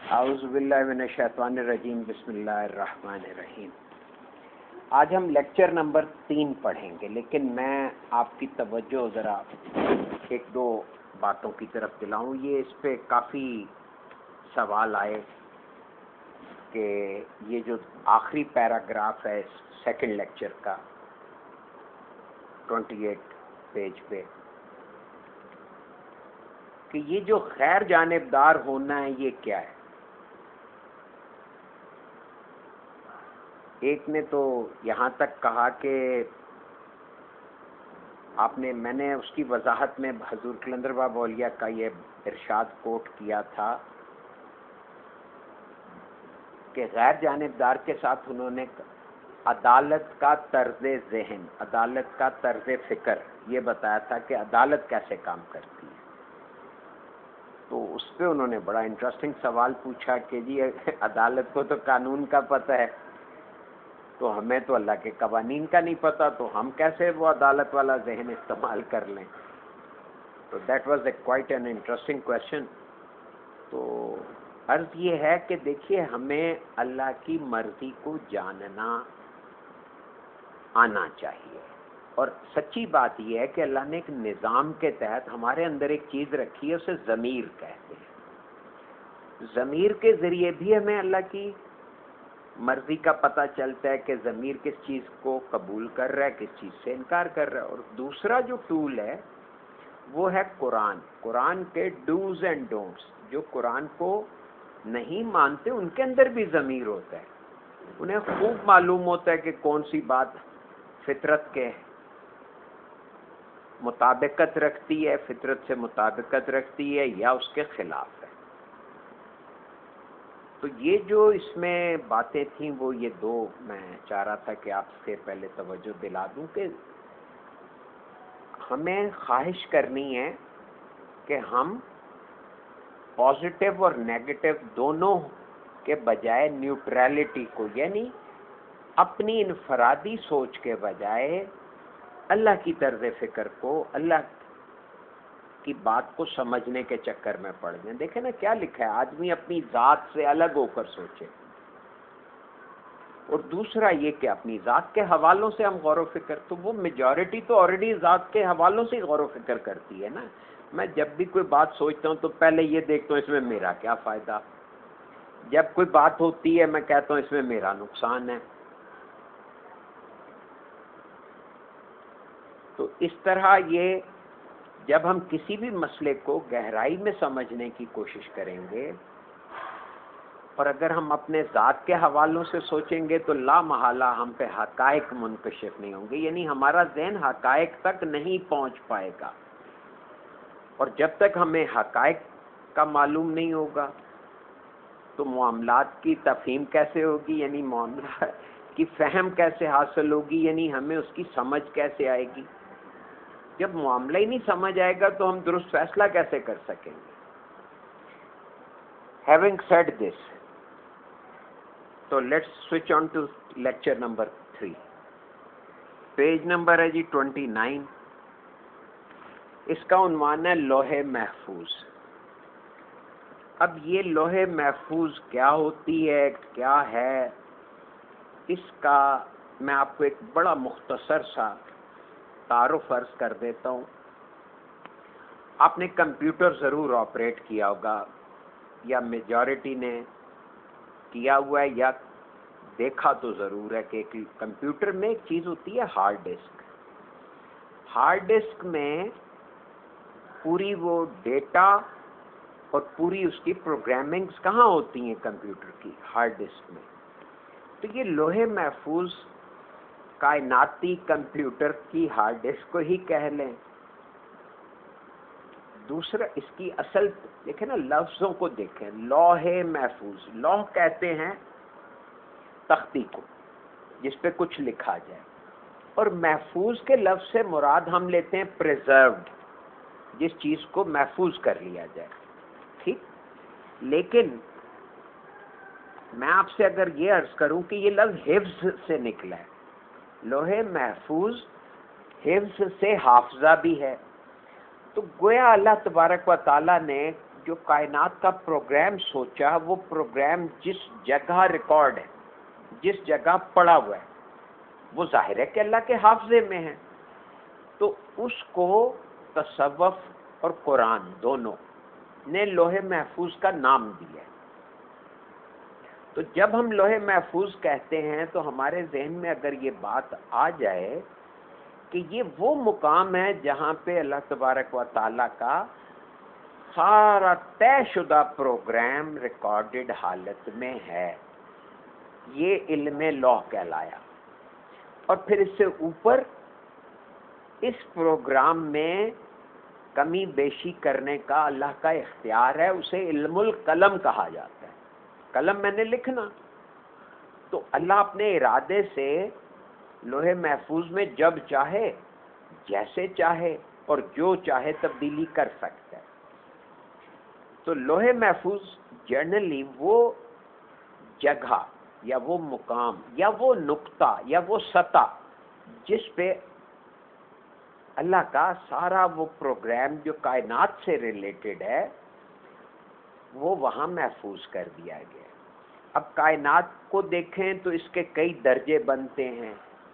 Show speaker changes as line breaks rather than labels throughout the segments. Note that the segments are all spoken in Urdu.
اعوذ باللہ من الشیطان الرجیم، بسم اللہ الرحمن الرحیم۔ آج ہم لیکچر نمبر 3 پڑھیں گے، لیکن میں آپ کی توجہ ذرا ایک دو باتوں کی طرف دلاؤں۔ یہ اس پہ کافی سوال آئے کہ یہ جو آخری پیراگراف ہے سیکنڈ لیکچر کا 28 پیج پہ، کہ یہ جو غیر جانبدار ہونا ہے یہ کیا ہے؟ ایک نے تو یہاں تک کہا کہ میں نے اس کی وضاحت میں حضور قلندر بابا اولیاء کا یہ ارشاد کوٹ کیا تھا کہ غیر جانبدار کے ساتھ انہوں نے عدالت کا طرز ذہن، عدالت کا طرز فکر یہ بتایا تھا کہ عدالت کیسے کام کرتی ہے۔ تو اس پہ انہوں نے بڑا انٹرسٹنگ سوال پوچھا کہ جی عدالت کو تو قانون کا پتہ ہے، تو ہمیں تو اللہ کے قوانین کا نہیں پتہ، تو ہم کیسے وہ عدالت والا ذہن استعمال کر لیں؟ تو that was quite an interesting question. تو عرض یہ ہے کہ دیکھیے، ہمیں اللہ کی مرضی کو جاننا آنا چاہیے، اور سچی بات یہ ہے کہ اللہ نے ایک نظام کے تحت ہمارے اندر ایک چیز رکھی ہے، اسے ضمیر کہتے ہیں۔ ضمیر کے ذریعے بھی ہمیں اللہ کی مرضی کا پتہ چلتا ہے کہ ضمیر کس چیز کو قبول کر رہا ہے، کس چیز سے انکار کر رہا ہے۔ اور دوسرا جو ٹول ہے وہ ہے قرآن کے ڈوز اینڈ ڈونٹس۔ جو قرآن کو نہیں مانتے ان کے اندر بھی ضمیر ہوتا ہے، انہیں خوب معلوم ہوتا ہے کہ کون سی بات فطرت کے مطابقت رکھتی ہے، فطرت سے مطابقت رکھتی ہے یا اس کے خلاف ہے۔ تو یہ جو اس میں باتیں تھیں وہ یہ دو میں چاہ رہا تھا کہ آپ سے پہلے توجہ دلا دوں کہ ہمیں خواہش کرنی ہے کہ ہم پازیٹیو اور نیگیٹو دونوں کے بجائے نیوٹرلٹی کو، یعنی اپنی انفرادی سوچ کے بجائے اللہ کی طرز فکر کو، اللہ کی بات کو سمجھنے کے چکر میں پڑ جائیں۔ دیکھیں نا کیا لکھا ہے، آدمی اپنی ذات سے الگ ہو کر سوچے، اور دوسرا یہ کہ اپنی ذات کے حوالوں سے ہم غور و فکر، تو وہ میجورٹی تو آلریڈی ذات کے حوالوں سے ہی غور و فکر کرتی ہے نا۔ میں جب بھی کوئی بات سوچتا ہوں تو پہلے یہ دیکھتا ہوں اس میں میرا کیا فائدہ، جب کوئی بات ہوتی ہے میں کہتا ہوں اس میں میرا نقصان ہے۔ تو اس طرح یہ جب ہم کسی بھی مسئلے کو گہرائی میں سمجھنے کی کوشش کریں گے، اور اگر ہم اپنے ذات کے حوالوں سے سوچیں گے تو لا محالہ ہم پہ حقائق منکشف نہیں ہوں گے، یعنی ہمارا ذہن حقائق تک نہیں پہنچ پائے گا۔ اور جب تک ہمیں حقائق کا معلوم نہیں ہوگا تو معاملات کی تفہیم کیسے ہوگی، یعنی معاملات کی فہم کیسے حاصل ہوگی، یعنی ہمیں اس کی سمجھ کیسے آئے گی؟ جب معاملہ ہی نہیں سمجھ آئے گا تو ہم درست فیصلہ کیسے کر سکیں گے؟ Having said this, تو let's switch on to lecture number 3. Page number ہے جی 29۔ اس کا عنوان ہے لوح محفوظ۔ اب یہ لوح محفوظ کیا ہوتی ہے، کیا ہے، اس کا میں آپ کو ایک بڑا مختصر سا تعارف عرض کر دیتا ہوں۔ آپ نے کمپیوٹر ضرور آپریٹ کیا ہوگا، یا میجورٹی نے کیا ہوا ہے یا دیکھا تو ضرور ہے کہ کمپیوٹر میں ایک چیز ہوتی ہے ہارڈ ڈسک۔ ہارڈ ڈسک میں پوری وہ ڈیٹا اور پوری اس کی پروگرامنگز کہاں ہوتی ہیں کمپیوٹر کی؟ ہارڈ ڈسک میں۔ تو یہ لوح محفوظ کائناتی کمپیوٹر کی ہارڈ ڈسک کو ہی کہہ لیں۔ دوسرا اس کی اصل دیکھیں نا، لفظوں کو دیکھیں، لوح محفوظ، لوح کہتے ہیں تختی کو جس پہ کچھ لکھا جائے، اور محفوظ کے لفظ سے مراد ہم لیتے ہیں پریزروڈ، جس چیز کو محفوظ کر لیا جائے، ٹھیک۔ لیکن میں آپ سے اگر یہ عرض کروں کہ یہ لفظ حفظ سے نکلا ہے، لوح محفوظ حفظ سے حافظہ بھی ہے، تو گویا اللہ تبارک و تعالیٰ نے جو کائنات کا پروگرام سوچا وہ پروگرام جس جگہ ریکارڈ ہے، جس جگہ پڑا ہوا ہے، وہ ظاہر ہے کہ اللہ کے حافظے میں ہے، تو اس کو تصوف اور قرآن دونوں نے لوح محفوظ کا نام دیا ہے۔ تو جب ہم لوح محفوظ کہتے ہیں تو ہمارے ذہن میں اگر یہ بات آ جائے کہ یہ وہ مقام ہے جہاں پہ اللہ تبارک و تعالیٰ کا سارا طے شدہ پروگرام ریکارڈڈ حالت میں ہے، یہ علم لوح کہلایا۔ اور پھر اس سے اوپر اس پروگرام میں کمی بیشی کرنے کا اللہ کا اختیار ہے، اسے علم القلم کہا جاتا ہے۔ قلم میں نے لکھنا، تو اللہ اپنے ارادے سے لوح محفوظ میں جب چاہے، جیسے چاہے اور جو چاہے تبدیلی کر سکتا ہے۔ تو لوح محفوظ جنرلی وہ جگہ یا وہ مقام یا وہ نقطہ یا وہ سطح جس پہ اللہ کا سارا وہ پروگرام جو کائنات سے ریلیٹڈ ہے وہ وہاں محفوظ کر دیا گیا۔ اب کائنات کو دیکھیں تو اس کے کئی درجے بنتے ہیں۔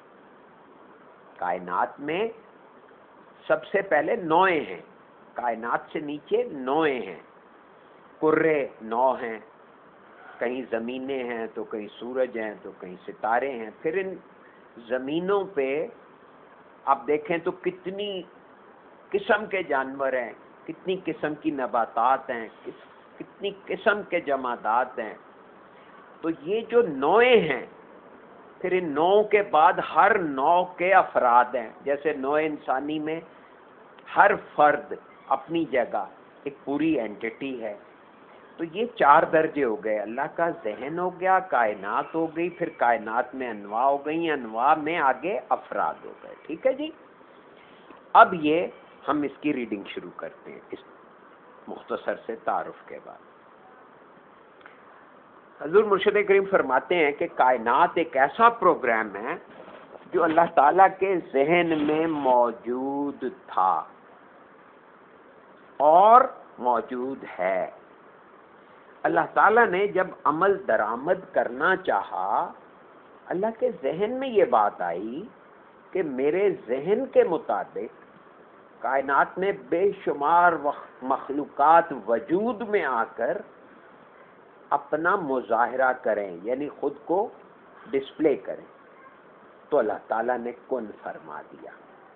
کائنات میں سب سے پہلے نوعیں ہیں، کائنات سے نیچے نوعیں ہیں، کرے نو ہیں، کہیں زمینیں ہیں تو کہیں سورج ہیں تو کہیں ستارے ہیں۔ پھر ان زمینوں پہ آپ دیکھیں تو کتنی قسم کے جانور ہیں، کتنی قسم کی نباتات ہیں، کتنی قسم کے جمادات ہیں۔ تو یہ جو نوعیں ہیں، پھر ان نوع کے بعد ہر نوع کے افراد ہیں، جیسے نوع انسانی میں ہر فرد اپنی جگہ ایک پوری اینٹی ہے۔ تو یہ 4 درجے ہو گئے، اللہ کا ذہن ہو گیا، کائنات ہو گئی، پھر کائنات میں انواع ہو گئی، انواع میں آگے افراد ہو گئے۔ ٹھیک ہے جی، اب یہ ہم اس کی ریڈنگ شروع کرتے ہیں اس مختصر سے تعارف کے بعد۔ حضور مرشد کریم فرماتے ہیں کہ کائنات ایک ایسا پروگرام ہے جو اللہ تعالیٰ کے ذہن میں موجود تھا اور موجود ہے۔ اللہ تعالیٰ نے جب عمل درآمد کرنا چاہا، اللہ کے ذہن میں یہ بات آئی کہ میرے ذہن کے مطابق کائنات میں بے شمار مخلوقات وجود میں آ کر اپنا مظاہرہ کریں، یعنی خود کو ڈسپلے کریں۔ تو اللہ تعالیٰ نے کن فرما دیا۔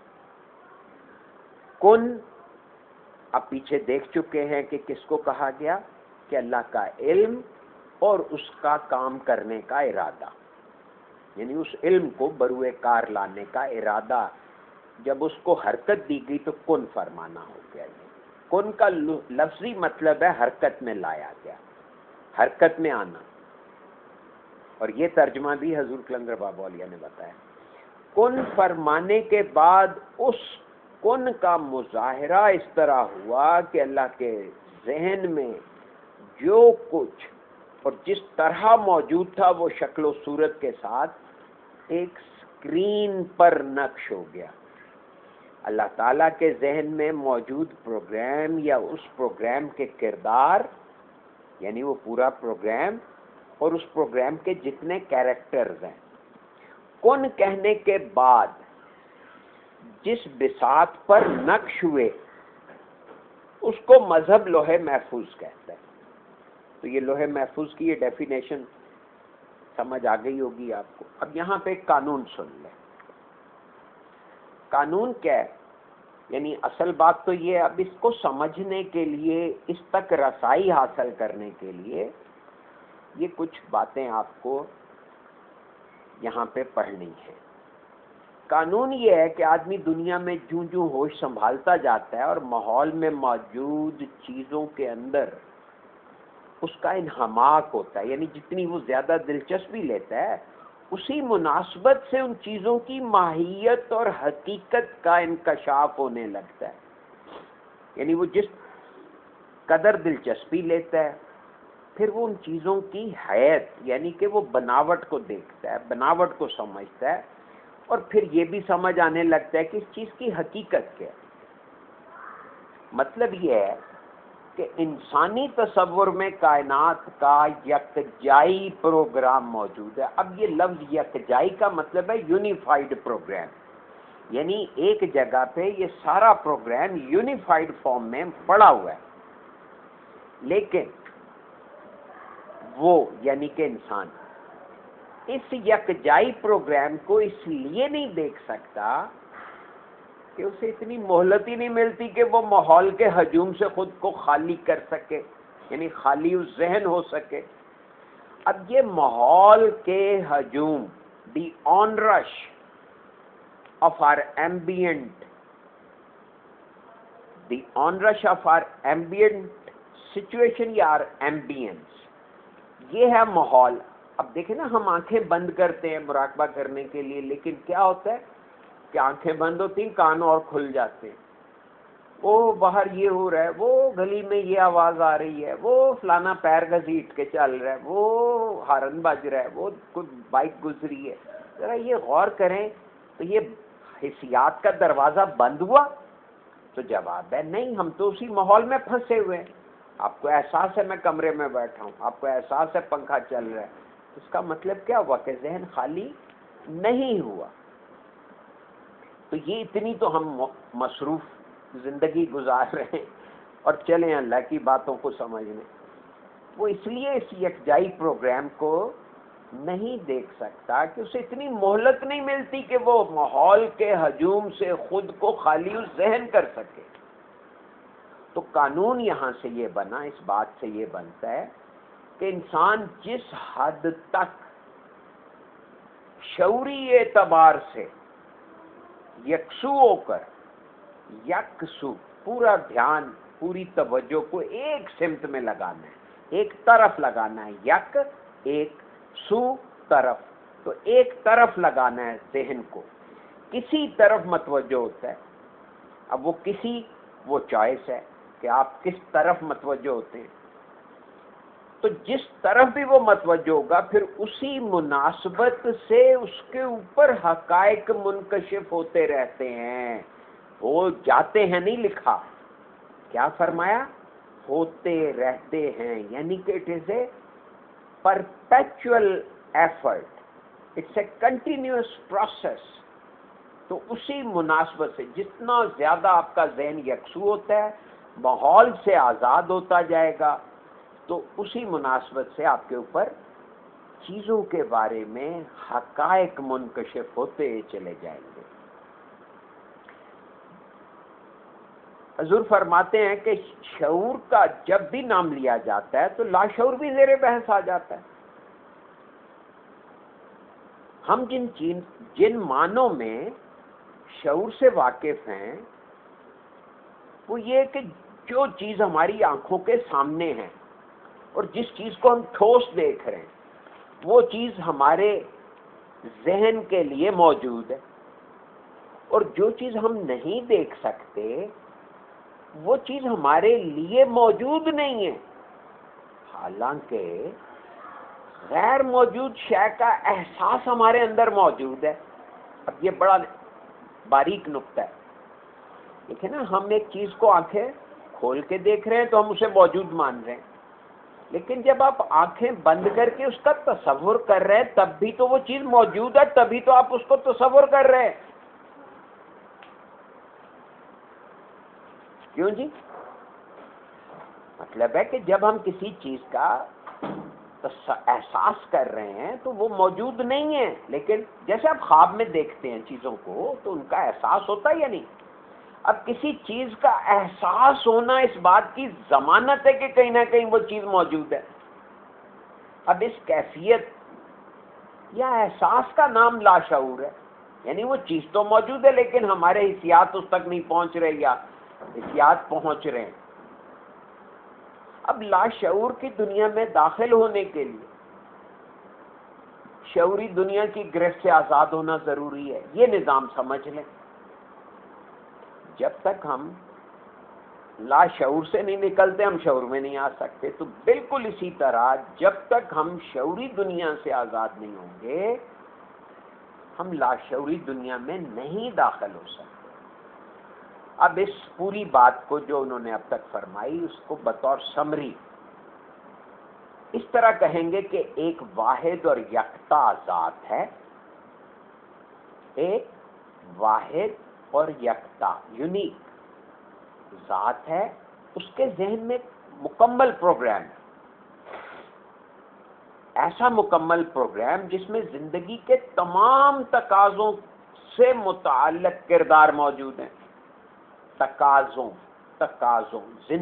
کن اب پیچھے دیکھ چکے ہیں کہ کس کو کہا گیا، کہ اللہ کا علم اور اس کا کام کرنے کا ارادہ، یعنی اس علم کو بروئے کار لانے کا ارادہ، جب اس کو حرکت دی گئی تو کن فرمانا ہو گیا۔ کن کا لفظی مطلب ہے حرکت میں لایا گیا، حرکت میں آنا، اور یہ ترجمہ بھی حضور کلندر بابا اولیاء نے بتایا۔ کن فرمانے کے بعد اس کن کا مظاہرہ اس طرح ہوا کہ اللہ کے ذہن میں جو کچھ اور جس طرح موجود تھا وہ شکل و صورت کے ساتھ ایک اسکرین پر نقش ہو گیا۔ اللہ تعالیٰ کے ذہن میں موجود پروگرام یا اس پروگرام کے کردار، یعنی وہ پورا پروگرام اور اس پروگرام کے جتنے کیریکٹرز ہیں، کن کہنے کے بعد جس بساط پر نقش ہوئے اس کو مذہب لوح محفوظ کہتا ہے۔ تو یہ لوح محفوظ کی یہ ڈیفینیشن سمجھ آ گئی ہوگی آپ کو۔ اب یہاں پہ ایک قانون سن لیں۔ قانون کیا ہے؟ یعنی اصل بات تو یہ، اب اس کو سمجھنے کے لیے، اس تک رسائی حاصل کرنے کے لیے یہ کچھ باتیں آپ کو یہاں پہ پڑھنی ہے۔ قانون یہ ہے کہ آدمی دنیا میں جوں جوں ہوش سنبھالتا جاتا ہے اور ماحول میں موجود چیزوں کے اندر اس کا انہماک ہوتا ہے، یعنی جتنی وہ زیادہ دلچسپی لیتا ہے اسی مناسبت سے ان چیزوں کی ماہیت اور حقیقت کا انکشاف ہونے لگتا ہے۔ یعنی وہ جس قدر دلچسپی لیتا ہے پھر وہ ان چیزوں کی حیت، یعنی کہ وہ بناوٹ کو دیکھتا ہے، بناوٹ کو سمجھتا ہے، اور پھر یہ بھی سمجھ آنے لگتا ہے کہ اس چیز کی حقیقت کیا ہے۔ مطلب یہ ہے کہ انسانی تصور میں کائنات کا یکجائی پروگرام موجود ہے. اب یہ لفظ یکجائی کا مطلب ہے یونیفائڈ پروگرام، یعنی ایک جگہ پہ یہ سارا پروگرام یونیفائڈ فارم میں پڑا ہوا ہے. لیکن وہ یعنی کہ انسان اس یکجائی پروگرام کو اس لیے نہیں دیکھ سکتا کہ اسے اتنی مہلت ہی نہیں ملتی کہ وہ ماحول کے ہجوم سے خود کو خالی کر سکے، یعنی خالی ذہن ہو سکے. اب یہ ماحول کے ہجوم، the onrush of or ambient, the onrush of or ambient situation یا آر ایمبینس، یہ ہے ماحول. اب دیکھیں نا، ہم آنکھیں بند کرتے ہیں مراقبہ کرنے کے لیے، لیکن کیا ہوتا ہے کہ آنکھیں بند ہوتی ہیں، کان اور کھل جاتے ہیں. وہ باہر یہ ہو رہا ہے، وہ گلی میں یہ آواز آ رہی ہے، وہ فلانا پیر گھسیٹ کے چل رہا ہے، وہ ہارن بج رہا ہے، وہ کوئی بائک گزری ہے. ذرا یہ غور کریں تو یہ حسیات کا دروازہ بند ہوا؟ تو جواب ہے نہیں، ہم تو اسی ماحول میں پھنسے ہوئے ہیں. آپ کو احساس ہے میں کمرے میں بیٹھا ہوں، آپ کو احساس ہے پنکھا چل رہا ہے. اس کا مطلب کیا ہوا کہ ذہن خالی نہیں ہوا. تو یہ اتنی تو ہم مصروف زندگی گزار رہے ہیں اور چلیں اللہ کی باتوں کو سمجھنے. وہ اس لیے اس یکجائی پروگرام کو نہیں دیکھ سکتا کہ اسے اتنی مہلت نہیں ملتی کہ وہ ماحول کے ہجوم سے خود کو خالی ذہن کر سکے. تو قانون یہاں سے یہ بنا، اس بات سے یہ بنتا ہے کہ انسان جس حد تک شعوری اعتبار سے یکسو ہو کر، یکسو پورا دھیان، پوری توجہ کو ایک سمت میں لگانا ہے، ایک طرف لگانا ہے، یک ایک، سو طرف، تو ایک طرف لگانا ہے ذہن کو، کسی طرف متوجہ ہوتا ہے. اب وہ کسی، وہ چوائس ہے کہ آپ کس طرف متوجہ ہوتے ہیں. تو جس طرف بھی وہ متوجہ ہوگا، پھر اسی مناسبت سے اس کے اوپر حقائق منکشف ہوتے رہتے ہیں، ہو جاتے ہیں نہیں لکھا. کیا فرمایا؟ ہوتے رہتے ہیں، یعنی کہ it is a perpetual effort, it's a continuous process. تو اسی مناسبت سے جتنا زیادہ آپ کا ذہن یکسو ہوتا ہے، ماحول سے آزاد ہوتا جائے گا، تو اسی مناسبت سے آپ کے اوپر چیزوں کے بارے میں حقائق منکشف ہوتے چلے جائیں گے. حضور فرماتے ہیں کہ شعور کا جب بھی نام لیا جاتا ہے تو لاشعور بھی زیر بحث آ جاتا ہے. ہم جن معنوں میں شعور سے واقف ہیں وہ یہ کہ جو چیز ہماری آنکھوں کے سامنے ہے اور جس چیز کو ہم ٹھوس دیکھ رہے ہیں، وہ چیز ہمارے ذہن کے لیے موجود ہے، اور جو چیز ہم نہیں دیکھ سکتے وہ چیز ہمارے لیے موجود نہیں ہے. حالانکہ غیر موجود شے کا احساس ہمارے اندر موجود ہے. اب یہ بڑا باریک نقطہ ہے. دیکھیں نا، ہم ایک چیز کو آنکھیں کھول کے دیکھ رہے ہیں تو ہم اسے موجود مان رہے ہیں، لیکن جب آپ آنکھیں بند کر کے اس کا تصور کر رہے ہیں تب بھی تو وہ چیز موجود ہے، تبھی تو آپ اس کو تصور کر رہے ہیں. کیوں جی؟ مطلب ہے کہ جب ہم کسی چیز کا احساس کر رہے ہیں تو وہ موجود نہیں ہے، لیکن جیسے آپ خواب میں دیکھتے ہیں چیزوں کو تو ان کا احساس ہوتا ہے یا نہیں؟ اب کسی چیز کا احساس ہونا اس بات کی ضمانت ہے کہ کہیں نہ کہیں وہ چیز موجود ہے. اب اس کیفیت یا احساس کا نام لاشعور ہے، یعنی وہ چیز تو موجود ہے لیکن ہمارے حسیات اس تک نہیں پہنچ رہے یا حسیات پہنچ رہے ہیں. اب لاشعور کی دنیا میں داخل ہونے کے لیے شعوری دنیا کی گرفت سے آزاد ہونا ضروری ہے. یہ نظام سمجھ لیں. جب تک ہم لاشعور سے نہیں نکلتے ہم شعور میں نہیں آ سکتے. تو بالکل اسی طرح جب تک ہم شعوری دنیا سے آزاد نہیں ہوں گے ہم لاشعوری دنیا میں نہیں داخل ہو سکتے. اب اس پوری بات کو جو انہوں نے اب تک فرمائی اس کو بطور سمری اس طرح کہیں گے کہ ایک واحد اور یکتا ذات ہے، ایک واحد اور یکتا یونیک ذات ہے، اس کے ذہن میں مکمل پروگرام ہے، ایسا مکمل پروگرام جس میں زندگی کے تمام تقاضوں سے متعلق کردار موجود ہیں۔ تقاضوں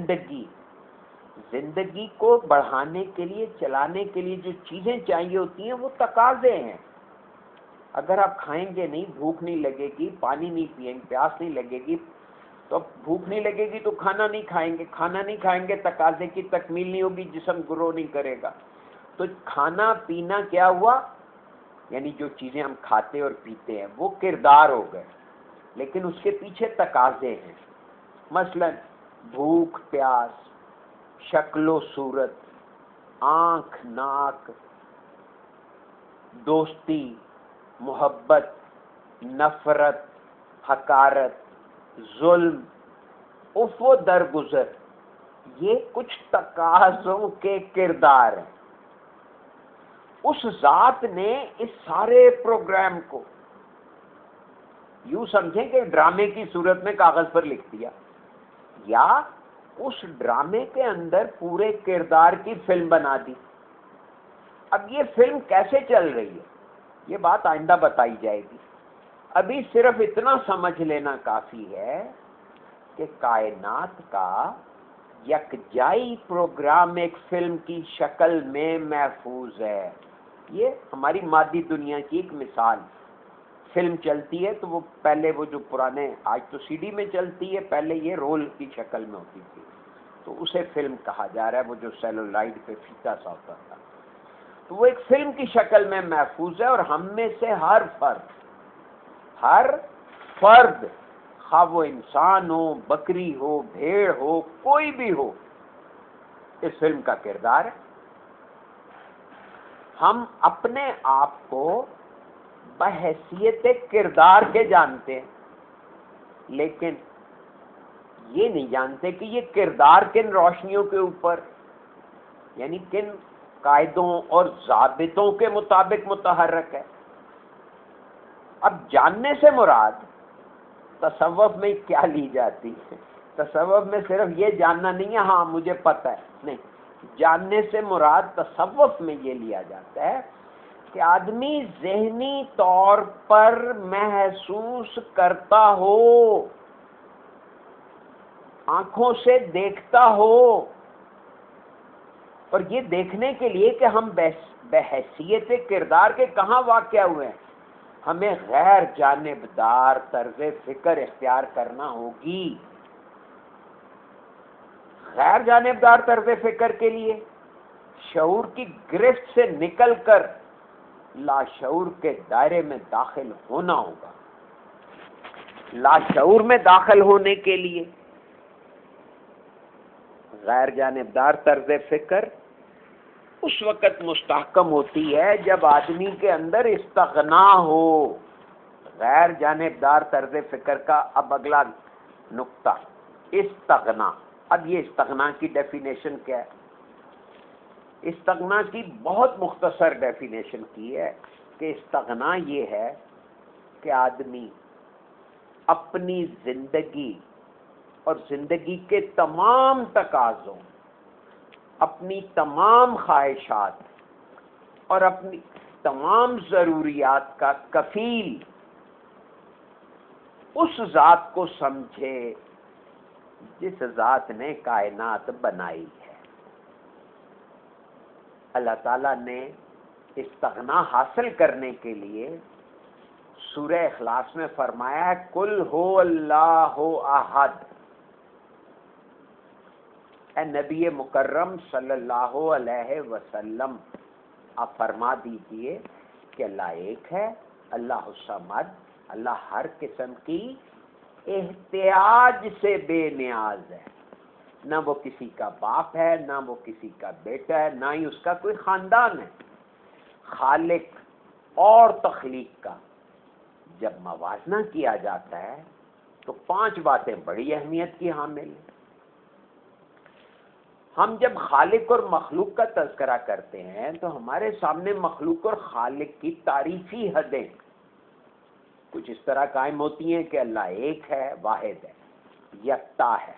زندگی کو بڑھانے کے لیے، چلانے کے لیے جو چیزیں چاہیے ہوتی ہیں وہ تقاضے ہیں۔ اگر آپ کھائیں گے نہیں، بھوک نہیں لگے گی، پانی نہیں پیئیں گے، پیاس نہیں لگے گی، تو بھوک نہیں لگے گی تو کھانا نہیں کھائیں گے، کھانا نہیں کھائیں گے تقاضے کی تکمیل نہیں ہوگی، جسم گرو نہیں کرے گا۔ تو کھانا پینا کیا ہوا؟ یعنی جو چیزیں ہم کھاتے اور پیتے ہیں وہ کردار ہو گئے، لیکن اس کے پیچھے تقاضے ہیں، مثلا بھوک، پیاس، شکل و صورت، آنکھ، ناک، دوستی، محبت، نفرت، حقارت، ظلم، عفو درگزر، یہ کچھ تقاضوں کے کردار ہیں۔ اس ذات نے اس سارے پروگرام کو یوں سمجھیں کہ ڈرامے کی صورت میں کاغذ پر لکھ دیا، یا اس ڈرامے کے اندر پورے کردار کی فلم بنا دی۔ اب یہ فلم کیسے چل رہی ہے یہ بات آئندہ بتائی جائے گی، ابھی صرف اتنا سمجھ لینا کافی ہے کہ کائنات کا یکجائی پروگرام ایک فلم کی شکل میں محفوظ ہے۔ یہ ہماری مادی دنیا کی ایک مثال، فلم چلتی ہے تو وہ پہلے وہ جو پرانے، آج تو سی ڈی میں چلتی ہے، پہلے یہ رول کی شکل میں ہوتی تھی، تو اسے فلم کہا جا رہا ہے، وہ جو سیلولائڈ پہ پھیتا سا ہوتا تھا، تو وہ ایک فلم کی شکل میں محفوظ ہے، اور ہم میں سے ہر فرد خواہ وہ انسان ہو، بکری ہو، بھیڑ ہو، کوئی بھی ہو، اس فلم کا کردار ہے۔ ہم اپنے آپ کو بحیثیت کردار کے جانتے ہیں، لیکن یہ نہیں جانتے کہ یہ کردار کن روشنیوں کے اوپر، یعنی کن قاعدوں اور ضابطوں کے مطابق متحرک ہے۔ اب جاننے سے مراد تصوف میں کیا لی جاتی ہے؟ تصوف میں صرف یہ جاننا نہیں ہے ہاں مجھے پتہ ہے، نہیں، جاننے سے مراد تصوف میں یہ لیا جاتا ہے کہ آدمی ذہنی طور پر محسوس کرتا ہو، آنکھوں سے دیکھتا ہو، اور یہ دیکھنے کے لیے کہ ہم بحیثیت کردار کے کہاں واقع ہوئے ہیں، ہمیں غیر جانبدار طرز فکر اختیار کرنا ہوگی۔ غیر جانبدار طرز فکر کے لیے شعور کی گرفت سے نکل کر لاشعور کے دائرے میں داخل ہونا ہوگا۔ لاشعور میں داخل ہونے کے لیے غیر جانبدار طرز فکر اس وقت مستحکم ہوتی ہے جب آدمی کے اندر استغنا ہو۔ غیر جانبدار طرز فکر کا اب اگلا نقطہ استغنا۔ اب یہ استغنا کی ڈیفینیشن کیا ہے؟ استغنا کی بہت مختصر ڈیفینیشن کی ہے کہ استغنا یہ ہے کہ آدمی اپنی زندگی اور زندگی کے تمام تقاضوں، اپنی تمام خواہشات اور اپنی تمام ضروریات کا کفیل اس ذات کو سمجھے جس ذات نے کائنات بنائی ہے۔ اللہ تعالیٰ نے استغنا حاصل کرنے کے لیے سورہ اخلاص میں فرمایا ہے قل هو اللہ احد۔ اے نبی مکرم صلی اللہ علیہ وسلم آپ فرما دیجئے کہ اللہ ایک ہے، اللہ الصمد، اللہ ہر قسم کی احتیاج سے بے نیاز ہے، نہ وہ کسی کا باپ ہے، نہ وہ کسی کا بیٹا ہے، نہ ہی اس کا کوئی خاندان ہے۔ خالق اور تخلیق کا جب موازنہ کیا جاتا ہے تو 5 باتیں بڑی اہمیت کی حامل ہیں۔ ہم جب خالق اور مخلوق کا تذکرہ کرتے ہیں تو ہمارے سامنے مخلوق اور خالق کی تعریفی حدیں کچھ اس طرح قائم ہوتی ہیں کہ اللہ ایک ہے، واحد ہے، یکتا ہے۔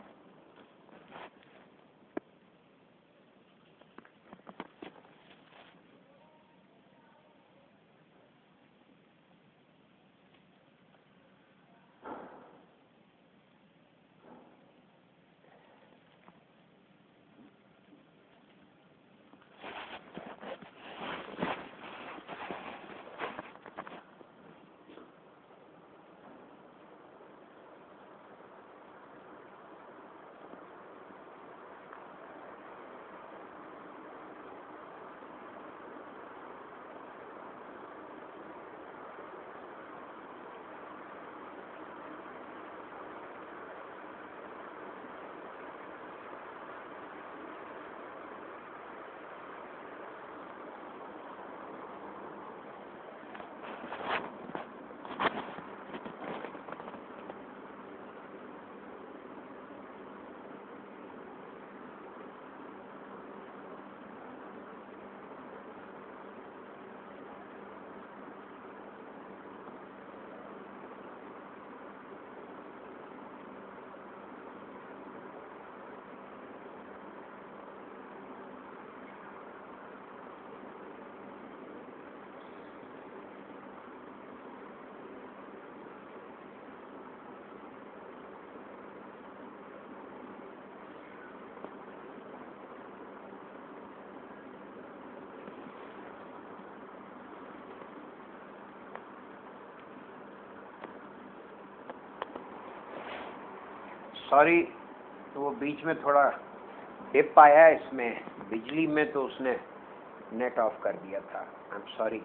سوری، وہ بیچ میں تھوڑا ڈپ آیا ہے اس میں بجلی میں، تو اس نے نیٹ آف کر دیا تھا، آئی ایم سوری۔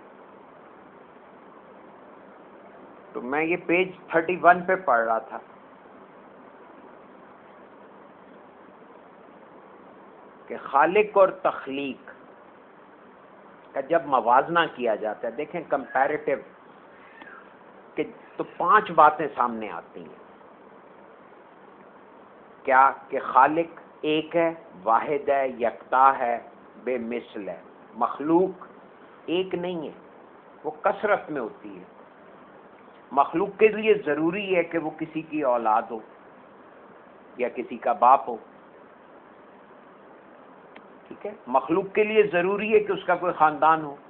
تو میں یہ پیج 31 پہ پڑھ رہا تھا کہ خالق اور تخلیق کا جب موازنہ کیا جاتا ہے، دیکھیں کمپیریٹیو، کہ تو 5 باتیں سامنے آتی ہیں۔ کیا کہ خالق ایک ہے، واحد ہے، یکتا ہے، بے مثل ہے۔ مخلوق ایک نہیں ہے، وہ کثرت میں ہوتی ہے۔ مخلوق کے لیے ضروری ہے کہ وہ کسی کی اولاد ہو یا کسی کا باپ ہو، ٹھیک ہے۔ مخلوق کے لیے ضروری ہے کہ اس کا کوئی خاندان ہو۔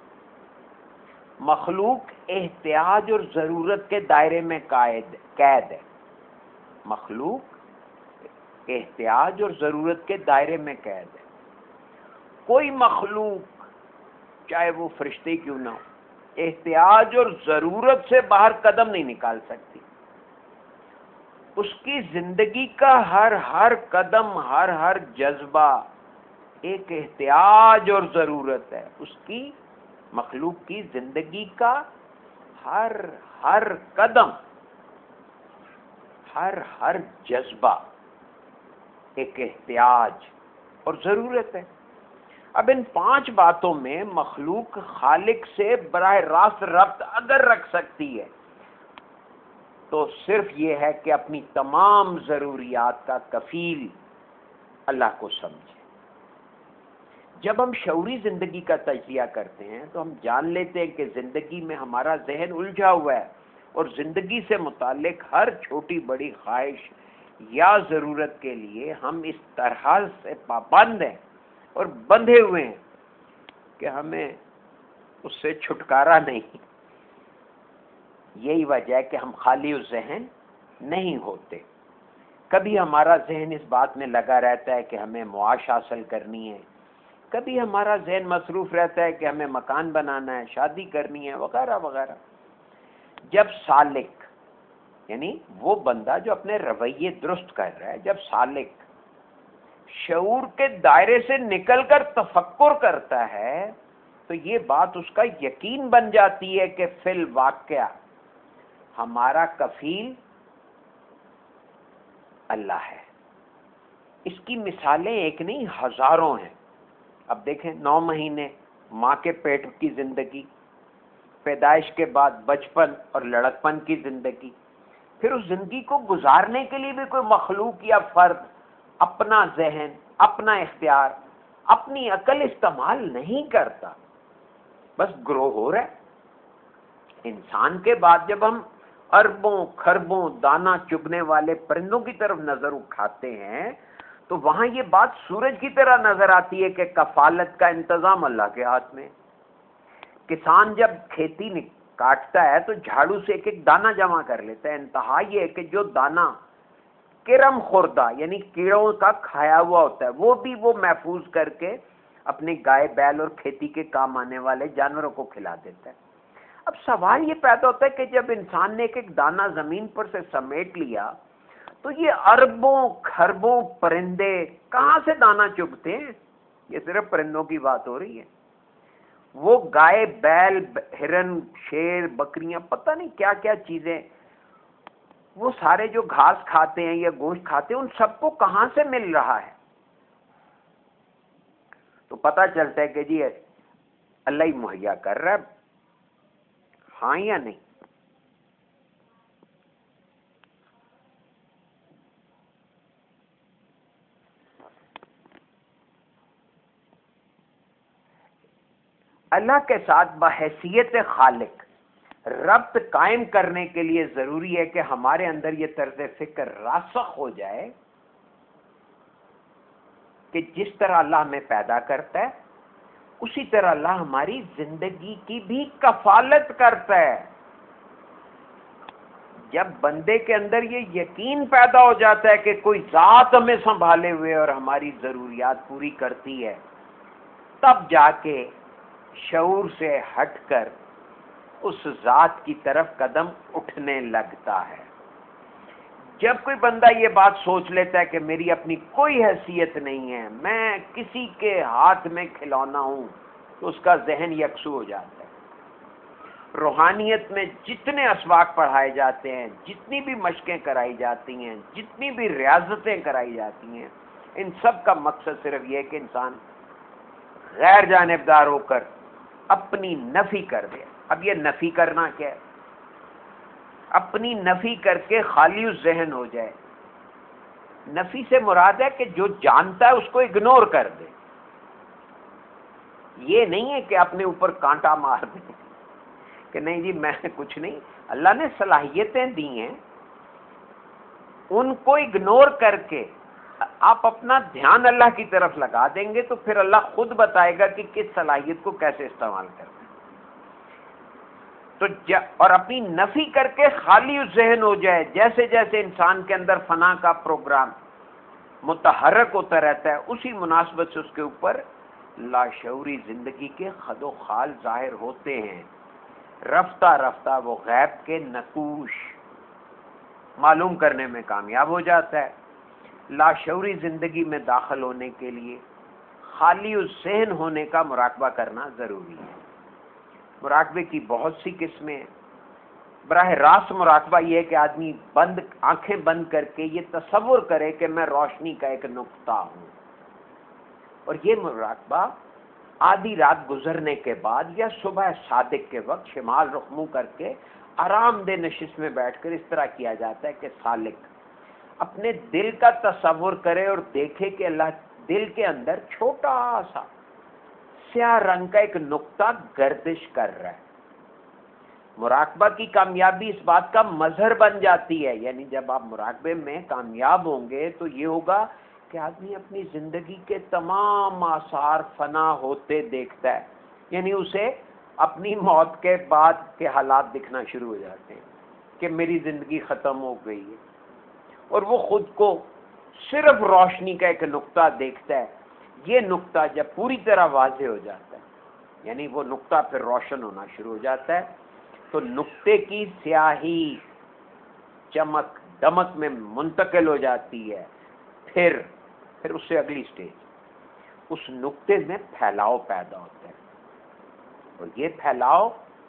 مخلوق احتیاج اور ضرورت کے دائرے میں قید ہے۔ مخلوق احتیاج اور ضرورت کے دائرے میں قید ہے۔ کوئی مخلوق چاہے وہ فرشتے کیوں نہ ہو، احتیاج اور ضرورت سے باہر قدم نہیں نکال سکتی۔ اس کی زندگی کا ہر قدم، ہر جذبہ ایک احتیاج اور ضرورت ہے۔ اس کی مخلوق کی زندگی کا ہر قدم، ہر جذبہ ایک احتیاج اور ضرورت ہے۔ اب ان 5 باتوں میں مخلوق خالق سے براہ راست ربط اگر رکھ سکتی ہے تو صرف یہ ہے کہ اپنی تمام ضروریات کا کفیل اللہ کو سمجھے۔ جب ہم شعوری زندگی کا تجزیہ کرتے ہیں تو ہم جان لیتے ہیں کہ زندگی میں ہمارا ذہن الجھا ہوا ہے اور زندگی سے متعلق ہر چھوٹی بڑی خواہش یا ضرورت کے لیے ہم اس طرح سے پابند ہیں اور بندھے ہوئے ہیں کہ ہمیں اس سے چھٹکارا نہیں۔ یہی وجہ ہے کہ ہم خالی ذہن نہیں ہوتے۔ کبھی ہمارا ذہن اس بات میں لگا رہتا ہے کہ ہمیں معاش حاصل کرنی ہے، کبھی ہمارا ذہن مصروف رہتا ہے کہ ہمیں مکان بنانا ہے، شادی کرنی ہے، وغیرہ وغیرہ۔ جب سالک، یعنی وہ بندہ جو اپنے رویے درست کر رہا ہے، جب سالک شعور کے دائرے سے نکل کر تفکر کرتا ہے تو یہ بات اس کا یقین بن جاتی ہے کہ فی الواقعہ ہمارا کفیل اللہ ہے۔ اس کی مثالیں ایک نہیں ہزاروں ہیں۔ اب دیکھیں 9 مہینے ماں کے پیٹ کی زندگی، پیدائش کے بعد بچپن اور لڑکپن کی زندگی، پھر اس زندگی کو گزارنے کے لیے بھی کوئی مخلوق یا فرد اپنا ذہن، اپنا اختیار، اپنی عقل استعمال نہیں کرتا، بس گرو ہو رہا ہے۔ انسان کے بعد جب ہم اربوں خربوں دانہ چگنے والے پرندوں کی طرف نظر اٹھاتے ہیں تو وہاں یہ بات سورج کی طرح نظر آتی ہے کہ کفالت کا انتظام اللہ کے ہاتھ میں۔ کسان جب کھیتی کاٹتا ہے تو جھاڑو سے ایک ایک دانہ جمع کر لیتا ہے، انتہا یہ ہے کہ جو دانہ کرم خوردہ یعنی کیڑوں کا کھایا ہوا ہوتا ہے وہ بھی وہ محفوظ کر کے اپنے گائے بیل اور کھیتی کے کام آنے والے جانوروں کو کھلا دیتا ہے۔ اب سوال یہ پیدا ہوتا ہے کہ جب انسان نے ایک ایک دانہ زمین پر سے سمیٹ لیا تو یہ اربوں خربوں پرندے کہاں سے دانہ چگتے ہیں؟ یہ صرف پرندوں کی بات ہو رہی ہے۔ وہ گائے بیل ہرن شیر بکریاں پتہ نہیں کیا کیا چیزیں، وہ سارے جو گھاس کھاتے ہیں یا گوشت کھاتے ہیں ان سب کو کہاں سے مل رہا ہے؟ تو پتہ چلتا ہے کہ جی اللہ ہی مہیا کر رہا ہے، ہاں یا نہیں؟ اللہ کے ساتھ بحیثیت خالق ربط قائم کرنے کے لیے ضروری ہے کہ ہمارے اندر یہ طرز فکر راسخ ہو جائے کہ جس طرح اللہ ہمیں پیدا کرتا ہے اسی طرح اللہ ہماری زندگی کی بھی کفالت کرتا ہے۔ جب بندے کے اندر یہ یقین پیدا ہو جاتا ہے کہ کوئی ذات ہمیں سنبھالے ہوئے اور ہماری ضروریات پوری کرتی ہے، تب جا کے شعور سے ہٹ کر اس ذات کی طرف قدم اٹھنے لگتا ہے۔ جب کوئی بندہ یہ بات سوچ لیتا ہے کہ میری اپنی کوئی حیثیت نہیں ہے، میں کسی کے ہاتھ میں کھلونا ہوں، تو اس کا ذہن یکسو ہو جاتا ہے۔ روحانیت میں جتنے اسباق پڑھائے جاتے ہیں، جتنی بھی مشقیں کرائی جاتی ہیں، جتنی بھی ریاضتیں کرائی جاتی ہیں، ان سب کا مقصد صرف یہ ہے کہ انسان غیر جانبدار ہو کر اپنی نفی کر دے۔ اب یہ نفی کرنا کیا ہے؟ اپنی نفی کر کے خالی ذہن ہو جائے۔ نفی سے مراد ہے کہ جو جانتا ہے اس کو اگنور کر دے۔ یہ نہیں ہے کہ اپنے اوپر کانٹا مار دے کہ نہیں جی میں کچھ نہیں، اللہ نے صلاحیتیں دی ہیں، ان کو اگنور کر کے آپ اپنا دھیان اللہ کی طرف لگا دیں گے تو پھر اللہ خود بتائے گا کہ کس صلاحیت کو کیسے استعمال کرنا ہے۔ تو اور اپنی نفی کر کے خالی ذہن ہو جائے، جیسے جیسے انسان کے اندر فنا کا پروگرام متحرک ہوتا رہتا ہے اسی مناسبت سے اس کے اوپر لاشعوری زندگی کے خد و خال ظاہر ہوتے ہیں۔ رفتہ رفتہ وہ غیب کے نقوش معلوم کرنے میں کامیاب ہو جاتا ہے۔ لاشعوری زندگی میں داخل ہونے کے لیے خالی ذہن ہونے کا مراقبہ کرنا ضروری ہے۔ مراقبے کی بہت سی قسمیں ہیں۔ براہ راست مراقبہ یہ ہے کہ آدمی آنکھیں بند کر کے یہ تصور کرے کہ میں روشنی کا ایک نقطہ ہوں، اور یہ مراقبہ آدھی رات گزرنے کے بعد یا صبح صادق کے وقت شمال رخ منہ کر کے آرام دہ نشست میں بیٹھ کر اس طرح کیا جاتا ہے کہ سالک اپنے دل کا تصور کرے اور دیکھے کہ اللہ دل کے اندر چھوٹا سا سیاہ رنگ کا ایک نقطہ گردش کر رہا ہے۔ مراقبہ کی کامیابی اس بات کا مظہر بن جاتی ہے، یعنی جب آپ مراقبے میں کامیاب ہوں گے تو یہ ہوگا کہ آدمی اپنی زندگی کے تمام آثار فنا ہوتے دیکھتا ہے، یعنی اسے اپنی موت کے بعد کے حالات دکھنا شروع ہو جاتے ہیں کہ میری زندگی ختم ہو گئی ہے، اور وہ خود کو صرف روشنی کا ایک نقطہ دیکھتا ہے۔ یہ نقطہ جب پوری طرح واضح ہو جاتا ہے، یعنی وہ نقطہ پھر روشن ہونا شروع ہو جاتا ہے، تو نقطے کی سیاہی چمک دمک میں منتقل ہو جاتی ہے۔ پھر اس سے اگلی سٹیج، اس نقطے میں پھیلاؤ پیدا ہوتا ہے، اور یہ پھیلاؤ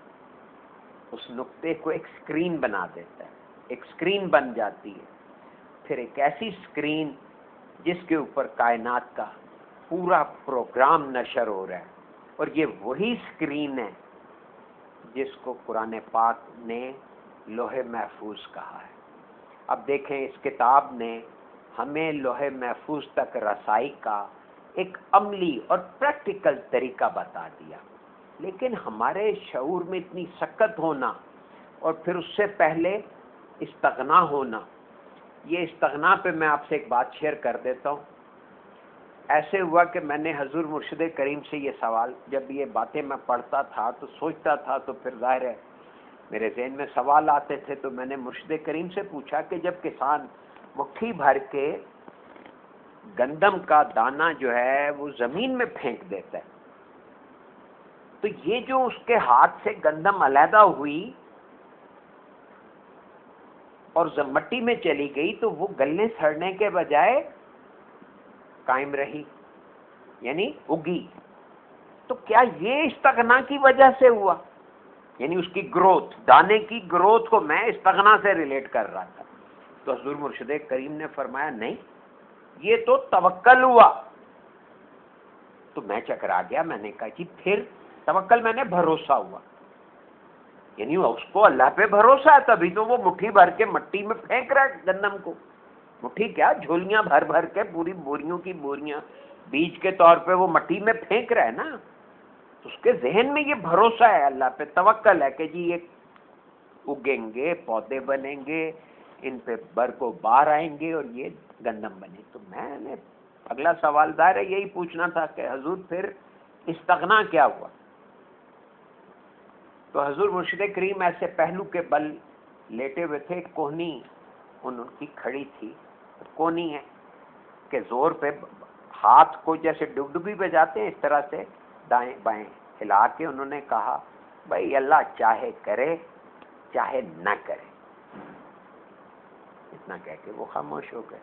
اس نقطے کو ایک سکرین بنا دیتا ہے، ایک سکرین بن جاتی ہے، پھر ایک ایسی سکرین جس کے اوپر کائنات کا پورا پروگرام نشر ہو رہا ہے، اور یہ وہی سکرین ہے جس کو قرآن پاک نے لوح محفوظ کہا ہے۔ اب دیکھیں اس کتاب نے ہمیں لوح محفوظ تک رسائی کا ایک عملی اور پریکٹیکل طریقہ بتا دیا، لیکن ہمارے شعور میں اتنی سکت ہونا اور پھر اس سے پہلے استغنا ہونا، یہ استغنا پہ میں آپ سے ایک بات شیئر کر دیتا ہوں۔ ایسے ہوا کہ میں نے حضور مرشد کریم سے یہ سوال، جب یہ باتیں میں پڑھتا تھا تو سوچتا تھا تو پھر ظاہر ہے میرے ذہن میں سوال آتے تھے، تو میں نے مرشد کریم سے پوچھا کہ جب کسان مٹھی بھر کے گندم کا دانہ جو ہے وہ زمین میں پھینک دیتا ہے، تو یہ جو اس کے ہاتھ سے گندم علیحدہ ہوئی اور مٹی میں چلی گئی، تو وہ گلنے سڑنے کے بجائے قائم رہی، یعنی اگی، تو کیا یہ استغنا کی وجہ سے ہوا؟ یعنی اس کی گروتھ، دانے کی گروتھ کو میں استغنا سے ریلیٹ کر رہا تھا، تو حضور مرشد کریم نے فرمایا نہیں، یہ تو توکل ہوا۔ تو میں چکرا گیا، میں نے کہا جی پھر توکل میں نے بھروسہ ہوا، یعنی اس کو اللہ پہ بھروسہ ہے، تبھی تو وہ مٹھی بھر کے مٹی میں پھینک رہا ہے گندم کو، مٹھی کیا جھولیاں بھر بھر کے، پوری بوریوں کی بوریاں بیج کے طور پہ وہ مٹی میں پھینک رہا ہے نا، تو اس کے ذہن میں یہ بھروسہ ہے، اللہ پہ توکل ہے کہ جی یہ اگیں گے، پودے بنیں گے، ان پہ برق و بار آئیں گے اور یہ گندم بنے۔ تو میں نے اگلا سوال دار ہے یہی پوچھنا تھا کہ حضور پھر استغنا کیا ہوا؟ تو حضور مرشد کریم ایسے پہلو کے بل لیٹے ہوئے تھے، کوہنی ان کی کھڑی تھی، کونی ہے کہ زور پہ ہاتھ کو جیسے ڈبڈبی پہ جاتے ہیں اس طرح سے دائیں بائیں ہلا کے انہوں نے کہا بھائی اللہ چاہے کرے چاہے نہ کرے، اتنا کہہ کے وہ خاموش ہو گئے۔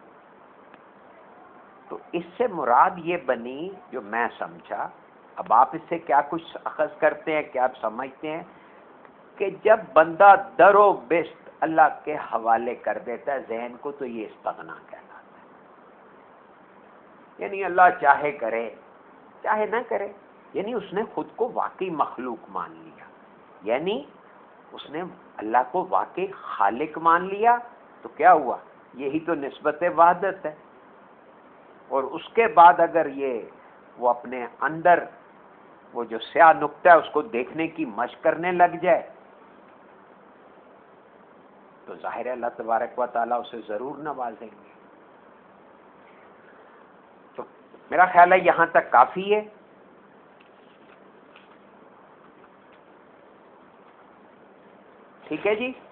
تو اس سے مراد یہ بنی جو میں سمجھا، اب آپ اس سے کیا کچھ اخذ کرتے ہیں، کیا آپ سمجھتے ہیں کہ جب بندہ در و بست اللہ کے حوالے کر دیتا ہے ذہن کو، تو یہ استغنا کہلاتا ہے، یعنی اللہ چاہے کرے چاہے نہ کرے، یعنی اس نے خود کو واقعی مخلوق مان لیا، یعنی اس نے اللہ کو واقعی خالق مان لیا، تو کیا ہوا؟ یہی تو نسبت وحدت ہے۔ اور اس کے بعد اگر یہ وہ اپنے اندر وہ جو سیاہ نقطہ ہے اس کو دیکھنے کی مشق کرنے لگ جائے، تو ظاہر ہے اللہ تبارک و تعالیٰ اسے ضرور نوازیں گے۔ تو میرا خیال ہے یہاں تک کافی ہے۔ ٹھیک ہے جی،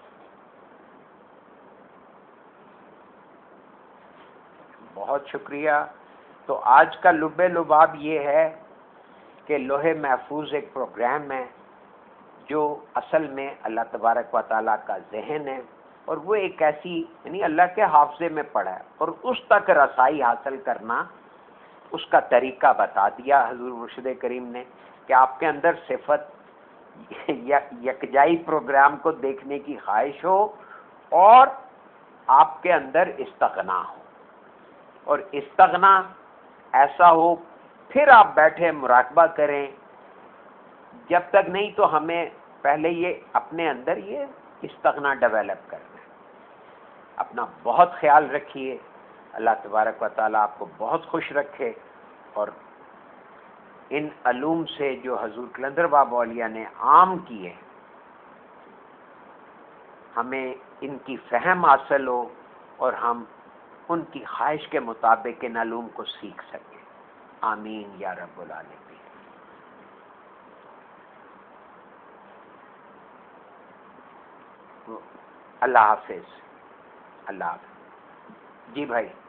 بہت شکریہ۔ تو آج کا لب لباب یہ ہے کہ لوح محفوظ ایک پروگرام ہے جو اصل میں اللہ تبارک و تعالیٰ کا ذہن ہے، اور وہ ایک ایسی یعنی اللہ کے حافظے میں پڑا ہے، اور اس تک رسائی حاصل کرنا اس کا طریقہ بتا دیا حضور مرشد کریم نے کہ آپ کے اندر صفت یکجائی پروگرام کو دیکھنے کی خواہش ہو اور آپ کے اندر استغنا ہو، اور استغنا ایسا ہو پھر آپ بیٹھے مراقبہ کریں، جب تک نہیں تو ہمیں پہلے یہ اپنے اندر یہ استغنا ڈیولپ کرنا ہے۔ اپنا بہت خیال رکھیے، اللہ تبارک و تعالیٰ آپ کو بہت خوش رکھے، اور ان علوم سے جو حضور قلندر بابا اولیاء نے عام کیے ہمیں ان کی فہم حاصل ہو اور ہم ان کی خواہش کے مطابق ان علوم کو سیکھ سکیں۔ آمین یا رب العالمین۔ اللہ حافظ۔ اللہ حافظ۔ جی بھائی۔